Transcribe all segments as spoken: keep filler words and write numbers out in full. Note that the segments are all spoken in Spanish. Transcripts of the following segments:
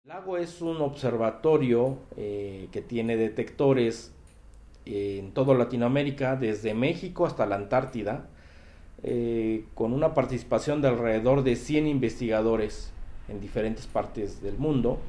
El lago es un observatorio eh, que tiene detectores en toda Latinoamérica, desde México hasta la Antártida, eh, con una participación de alrededor de cien investigadores en diferentes partes del mundo.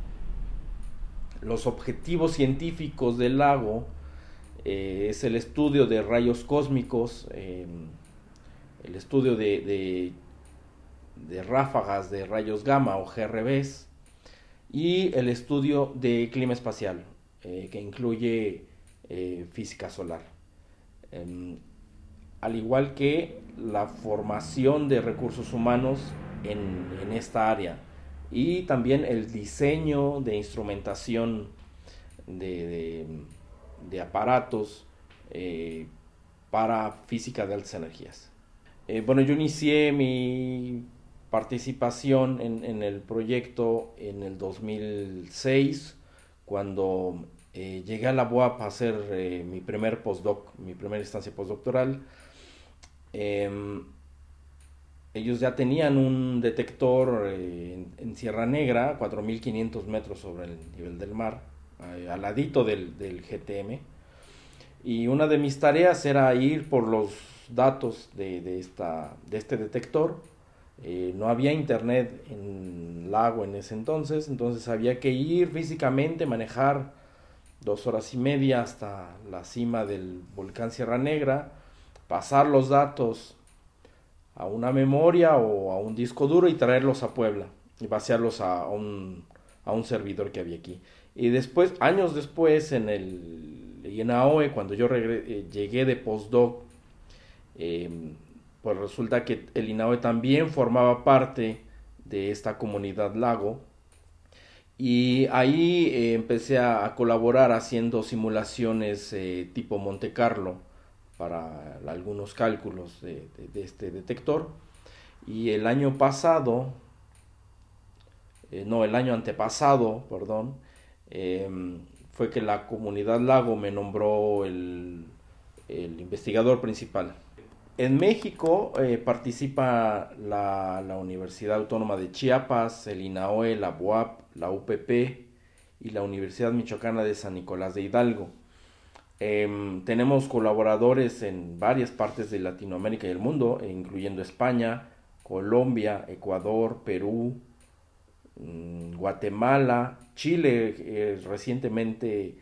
Los objetivos científicos del lago eh, es el estudio de rayos cósmicos, eh, el estudio de, de, de ráfagas de rayos gamma o G R Bs, y el estudio de clima espacial, eh, que incluye eh, física solar. Eh, al igual que la formación de recursos humanos en, en esta área, y también el diseño de instrumentación de, de, de aparatos eh, para física de altas energías. Eh, bueno, yo inicié mi participación en, en el proyecto en el dos mil seis, cuando eh, llegué a la U A P a hacer eh, mi primer postdoc, mi primera instancia postdoctoral. Eh, Ellos ya tenían un detector eh, en, en Sierra Negra, cuatro mil quinientos metros sobre el nivel del mar, eh, al ladito del, del G T M. Y una de mis tareas era ir por los datos de, de, esta, de este detector. Eh, no había internet en el lago en ese entonces, entonces había que ir físicamente, manejar dos horas y media hasta la cima del volcán Sierra Negra, pasar los datos a una memoria o a un disco duro y traerlos a Puebla y vaciarlos a un, a un servidor que había aquí. Y después, años después, en el INAOE, cuando yo regre- llegué de postdoc, eh, pues resulta que el INAOE también formaba parte de esta comunidad lago, y ahí eh, empecé a, a colaborar haciendo simulaciones eh, tipo Monte Carlo para algunos cálculos de, de, de este detector. Y el año pasado, eh, no, el año antepasado, perdón, eh, fue que la comunidad lago me nombró el, el investigador principal. En México eh, participa la, la Universidad Autónoma de Chiapas, el INAOE, la B U A P, la U P P y la Universidad Michoacana de San Nicolás de Hidalgo. Eh, tenemos colaboradores en varias partes de Latinoamérica y el mundo, incluyendo España, Colombia, Ecuador, Perú, mmm, Guatemala, Chile. Eh, recientemente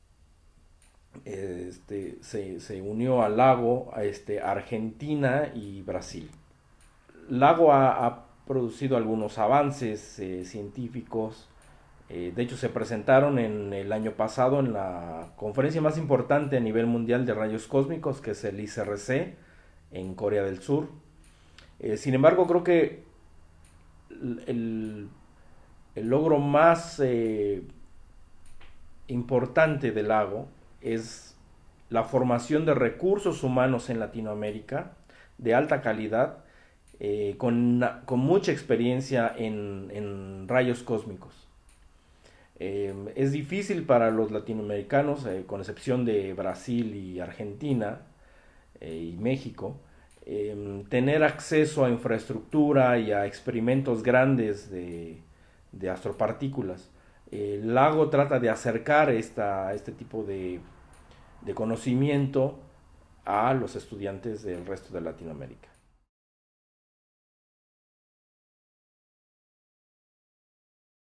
este, se, se, unió al lago, a este, Argentina y Brasil. Lago ha, ha producido algunos avances eh, científicos. Eh, de hecho, se presentaron en el año pasado en la conferencia más importante a nivel mundial de rayos cósmicos, que es el I C R C, en Corea del Sur. Eh, sin embargo, creo que el, el logro más eh, importante del lago es la formación de recursos humanos en Latinoamérica de alta calidad, eh, con, con mucha experiencia en, en rayos cósmicos. Eh, es difícil para los latinoamericanos, eh, con excepción de Brasil y Argentina eh, y México, eh, tener acceso a infraestructura y a experimentos grandes de, de astropartículas. El lago trata de acercar esta, este tipo de, de conocimiento a los estudiantes del resto de Latinoamérica.